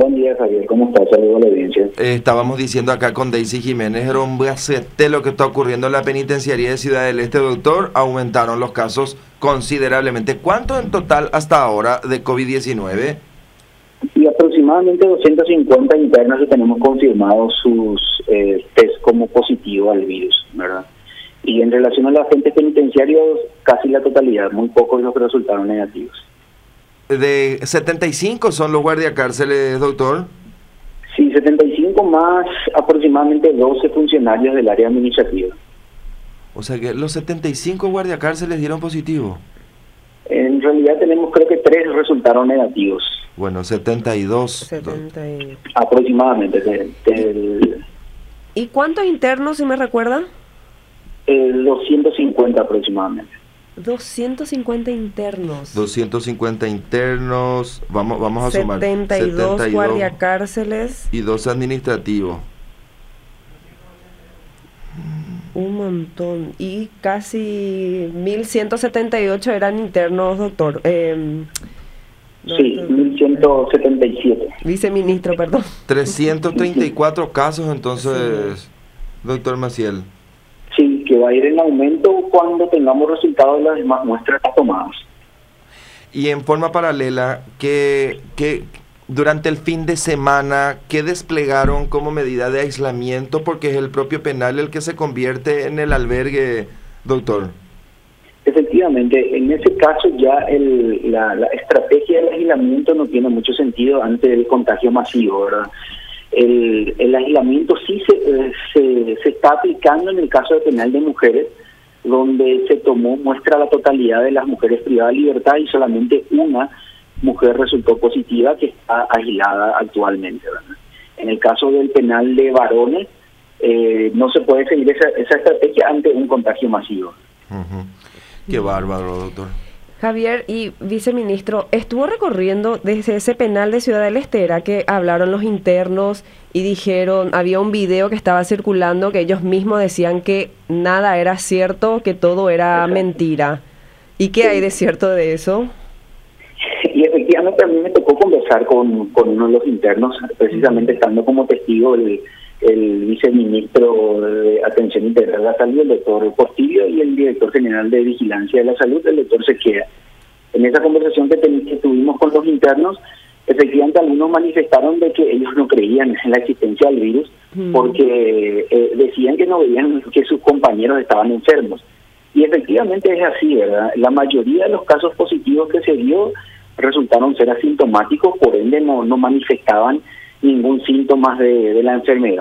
Buen día, Javier. ¿Cómo estás? Saludos a la audiencia. Estábamos diciendo acá con Daisy Jiménez, era un bracete lo que está ocurriendo en la penitenciaría de Ciudad del Este, doctor. Aumentaron los casos considerablemente. ¿Cuánto en total hasta ahora de COVID-19? Y aproximadamente 250 internos que tenemos confirmados sus test como positivo al virus, ¿verdad? Y en relación a los agentes penitenciarios, casi la totalidad, muy pocos los que resultaron negativos. De 75 son los guardiacárceles, doctor. Sí, 75 más aproximadamente 12 funcionarios del área administrativa. O sea que los 75 guardiacárceles dieron positivo. En realidad tenemos, creo que 3 resultaron negativos. Bueno, 72. 70 y... Aproximadamente. ¿Y cuántos internos, si me recuerda? 250 aproximadamente. 250 internos. 250 internos, vamos a sumar 72 guardiacárceles y 2 administrativos. Un montón. Y casi 1178 eran internos, doctor. Sí, 1177. Viceministro, perdón. 334 casos entonces, sí. Doctor Maciel. Sí, que va a ir en aumento cuando tengamos resultados de las demás muestras tomadas. Y en forma paralela, que durante el fin de semana, ¿qué desplegaron como medida de aislamiento? Porque es el propio penal el que se convierte en el albergue, doctor. Efectivamente, en ese caso ya la estrategia del aislamiento no tiene mucho sentido ante el contagio masivo, ¿verdad? El aislamiento sí se está aplicando en el caso de penal de mujeres, donde se tomó muestra a la totalidad de las mujeres privadas de libertad y solamente una mujer resultó positiva que está aislada actualmente, ¿verdad? En el caso del penal de varones, no se puede seguir esa estrategia ante un contagio masivo. Qué bárbaro, doctor. Javier y viceministro, estuvo recorriendo desde ese penal de Ciudad del Este, era que hablaron los internos y dijeron, había un video que estaba circulando que ellos mismos decían que nada era cierto, que todo era mentira. ¿Y qué hay de cierto de eso? Y efectivamente a mí me tocó conversar con uno de los internos, precisamente estando como testigo el viceministro de Atención Integral de la Salud, el doctor Portillo, y el director general de Vigilancia de la Salud, el doctor Sequeda. En esa conversación que tuvimos con los internos, efectivamente algunos manifestaron de que ellos no creían en la existencia del virus porque decían que no veían que sus compañeros estaban enfermos. Y efectivamente es así, ¿verdad? La mayoría de los casos positivos que se dio resultaron ser asintomáticos, por ende no manifestaban ningún síntoma de la enfermedad.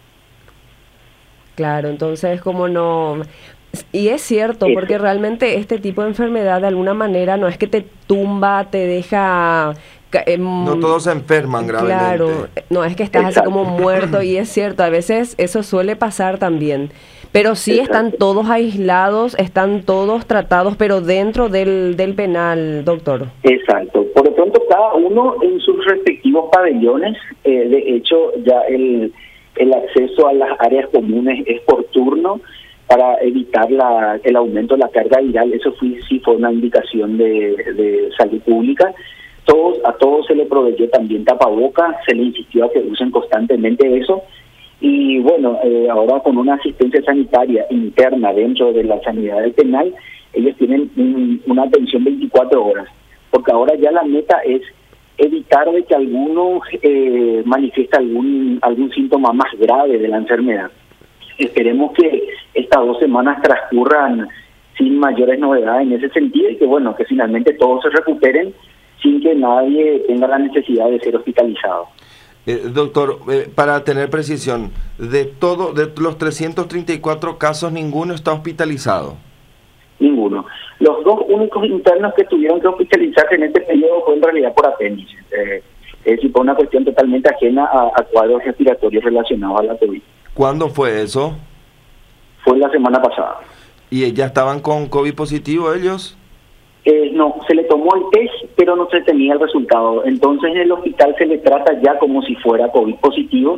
Claro, entonces como no... Y es cierto, porque realmente este tipo de enfermedad de alguna manera no es que te tumba, te deja... no todos se enferman gravemente. Claro, no es que estás así como muerto, y es cierto, a veces eso suele pasar también. Pero sí están todos aislados, están todos tratados, pero dentro del penal, doctor. Exacto. Por lo pronto, cada uno en sus respectivos pabellones. De hecho, ya el acceso a las áreas comunes es por turno para evitar el aumento de la carga viral. Eso sí fue una indicación de salud pública. A todos se le proveyó también tapaboca, se le insistió a que usen constantemente eso. Y bueno, ahora con una asistencia sanitaria interna dentro de la sanidad del penal, ellos tienen una atención 24 horas, porque ahora ya la meta es evitar de que alguno manifieste algún síntoma más grave de la enfermedad. Esperemos que estas 2 semanas transcurran sin mayores novedades en ese sentido y que bueno, que finalmente todos se recuperen sin que nadie tenga la necesidad de ser hospitalizado. Doctor, para tener precisión, de los 334 casos, ¿ninguno está hospitalizado? Ninguno. Los 2 únicos internos que tuvieron que hospitalizarse en este periodo fue en realidad por apéndice. Es decir, por una cuestión totalmente ajena a cuadros respiratorios relacionados a la COVID. ¿Cuándo fue eso? Fue la semana pasada. ¿Y ya estaban con COVID positivo ellos? No, se le tomó el test, pero no se tenía el resultado. Entonces en el hospital se le trata ya como si fuera COVID positivo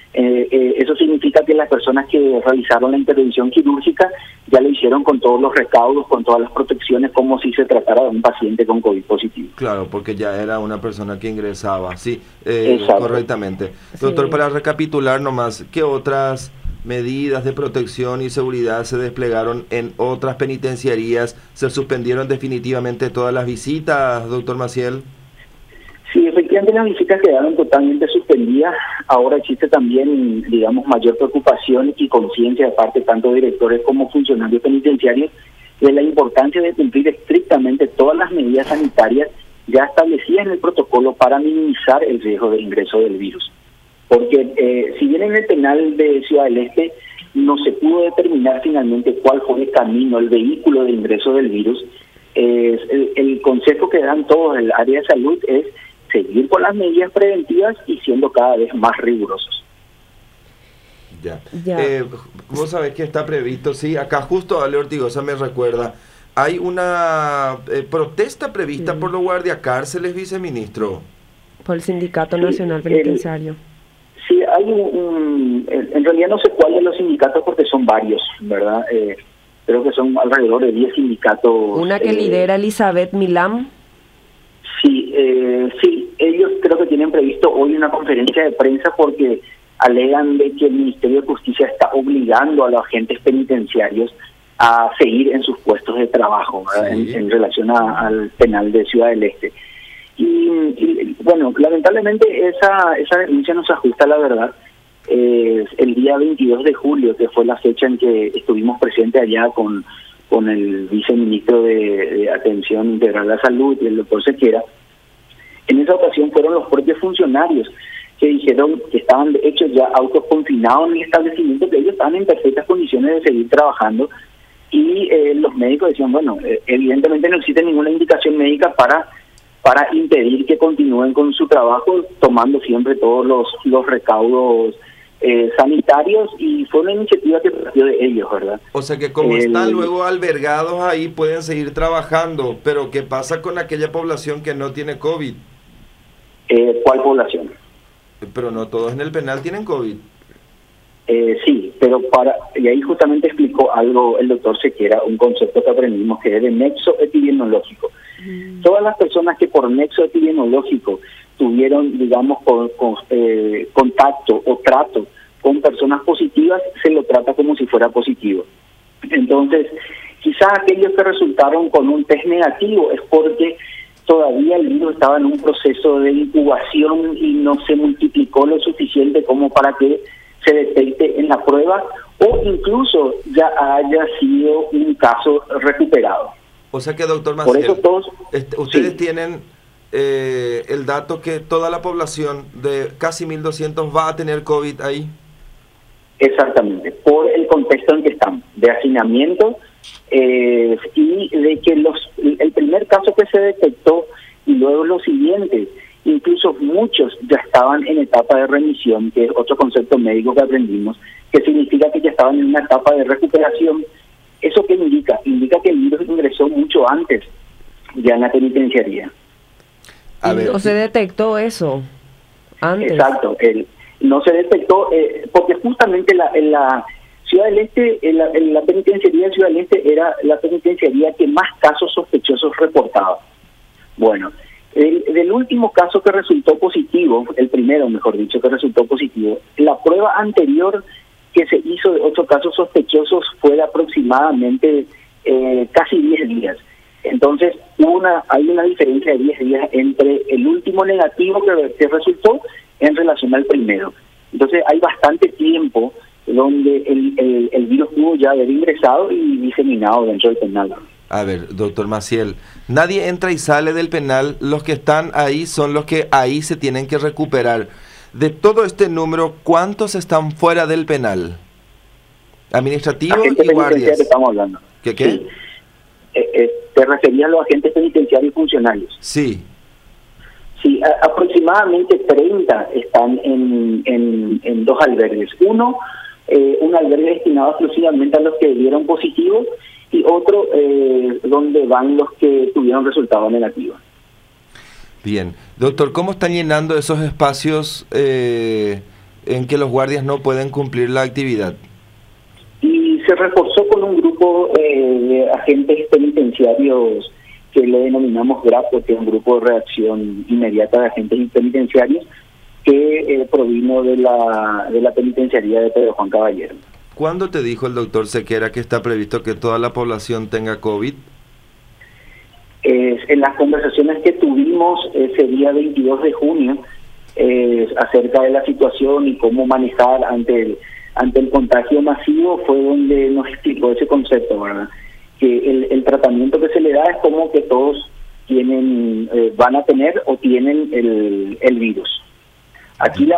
Eso significa que las personas que realizaron la intervención quirúrgica ya lo hicieron con todos los recaudos, con todas las protecciones, como si se tratara de un paciente con COVID positivo. Claro, porque ya era una persona que ingresaba, sí, Exacto. correctamente. Doctor, Sí. para recapitular nomás, ¿qué otras medidas de protección y seguridad se desplegaron en otras penitenciarías? ¿Se suspendieron definitivamente todas las visitas, doctor Maciel? Sí, efectivamente las visitas quedaron totalmente suspendidas. Ahora existe también, digamos, mayor preocupación y conciencia de parte tanto de directores como funcionarios penitenciarios de la importancia de cumplir estrictamente todas las medidas sanitarias ya establecidas en el protocolo para minimizar el riesgo de ingreso del virus. Porque si bien en el penal de Ciudad del Este no se pudo determinar finalmente cuál fue el camino, el vehículo de ingreso del virus, el consejo que dan todos el área de salud es seguir con las medidas preventivas y siendo cada vez más rigurosos. Ya. Ya. Vos sabés que está previsto, sí, acá justo Ale Ortigosa me recuerda, hay una protesta prevista por los guardiacárceles, viceministro. Por el Sindicato Sí, Nacional Penitenciario. Sí, hay en realidad no sé cuál de los sindicatos porque son varios, ¿verdad? Creo que son alrededor de 10 sindicatos. Una que lidera Elizabeth Milán. Sí, sí, ellos creo que tienen previsto hoy una conferencia de prensa porque alegan de que el Ministerio de Justicia está obligando a los agentes penitenciarios a seguir en sus puestos de trabajo, ¿verdad? Sí. En relación al penal de Ciudad del Este. Y bueno, lamentablemente esa denuncia no se ajusta a la verdad. El día 22 de julio, que fue la fecha en que estuvimos presentes allá con el viceministro de Atención Integral a la Salud y el doctor Sequera, en esa ocasión fueron los propios funcionarios que dijeron que estaban de hecho ya autoconfinados en el establecimiento, que ellos estaban en perfectas condiciones de seguir trabajando, y los médicos decían, bueno, evidentemente no existe ninguna indicación médica para impedir que continúen con su trabajo, tomando siempre todos los recaudos sanitarios, y fue una iniciativa que partió de ellos, ¿verdad? O sea que como están luego albergados ahí, pueden seguir trabajando, pero ¿qué pasa con aquella población que no tiene COVID? ¿Cuál población? Pero no todos en el penal tienen COVID. Sí, pero y ahí justamente explicó algo el doctor Sequera, un concepto que aprendimos que es de nexo epidemiológico. Todas las personas que por nexo epidemiológico tuvieron, digamos, contacto o trato con personas positivas, se lo trata como si fuera positivo. Entonces, quizás aquellos que resultaron con un test negativo es porque todavía el virus estaba en un proceso de incubación y no se multiplicó lo suficiente como para que se detecte en la prueba, o incluso ya haya sido un caso recuperado. O sea que, doctor Por Maciel, eso todos... ustedes sí. tienen el dato que toda la población de casi 1.200 va a tener COVID ahí. Exactamente, por el contexto en que estamos, de hacinamiento, y de que el primer caso que se detectó y luego los siguientes, incluso muchos ya estaban en etapa de remisión, que es otro concepto médico que aprendimos, que significa que ya estaban en una etapa de recuperación. ¿Eso qué indica? Indica que el virus ingresó mucho antes ya en la penitenciaría. A ver, ¿O se detectó eso antes? Exacto, no se detectó, porque justamente en la Ciudad del Este, en la penitenciaría de Ciudad del Este era la penitenciaría que más casos sospechosos reportaba. Bueno, del último caso que resultó positivo, el primero, mejor dicho, que resultó positivo, la prueba anterior que se hizo de 8 casos sospechosos fue de aproximadamente casi 10 días. Entonces, hay una diferencia de 10 días entre el último negativo que resultó en relación al primero. Entonces, hay bastante tiempo donde el virus pudo ya haber ingresado y diseminado dentro del penal. a ver, doctor Maciel, nadie entra y sale del penal, los que están ahí son los que ahí se tienen que recuperar. De todo este número, ¿cuántos están fuera del penal? Administrativos Agentes y guardias. penitenciarios estamos hablando. ¿Qué? Sí. Te referías a los agentes penitenciarios y funcionarios. Sí. Sí, aproximadamente 30 están en 2 albergues. Un albergue destinado exclusivamente a los que dieron positivo y otro donde van los que tuvieron resultados negativos. Bien. Doctor, ¿cómo están llenando esos espacios en que los guardias no pueden cumplir la actividad. Y se reforzó con un grupo de agentes penitenciarios que le denominamos GRAPO, que es un grupo de reacción inmediata de agentes penitenciarios, que provino de la penitenciaría de Pedro Juan Caballero. ¿Cuándo te dijo el doctor Sequera que está previsto que toda la población tenga COVID? En las conversaciones que tuvimos ese día 22 de junio acerca de la situación y cómo manejar ante el contagio masivo, fue donde nos explicó ese concepto, ¿verdad? Que el tratamiento que se le da es como que todos tienen van a tener o tienen el virus. Aquí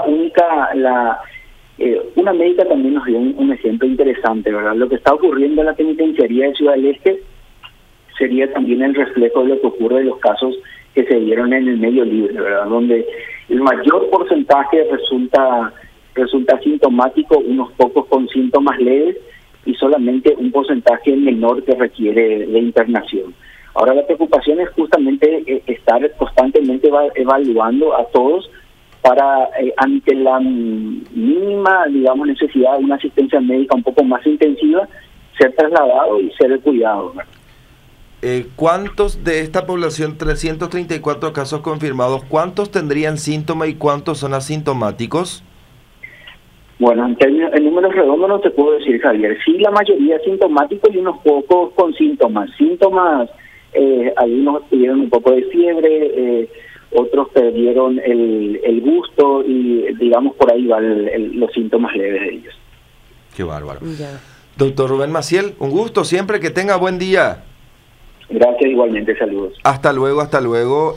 una médica también nos dio un ejemplo interesante, ¿verdad? Lo que está ocurriendo en la penitenciaría de Ciudad del Este sería también el reflejo de lo que ocurre en los casos que se dieron en el medio libre, ¿verdad? Donde el mayor porcentaje resulta asintomático, unos pocos con síntomas leves y solamente un porcentaje menor que requiere de internación. Ahora la preocupación es justamente estar constantemente evaluando a todos para, ante la mínima, digamos, necesidad de una asistencia médica un poco más intensiva, ser trasladado y ser cuidado, ¿verdad? ¿Cuántos de esta población, 334 casos confirmados, cuántos tendrían síntomas y cuántos son asintomáticos? Bueno, en números redondos no te puedo decir, Javier. Sí, la mayoría asintomáticos y unos pocos con síntomas. Algunos tuvieron un poco de fiebre, otros perdieron el gusto y, digamos, por ahí van los síntomas leves de ellos. Qué bárbaro. Ya. Doctor Rubén Maciel, un gusto siempre, que tenga buen día. Gracias, igualmente, saludos. Hasta luego, hasta luego.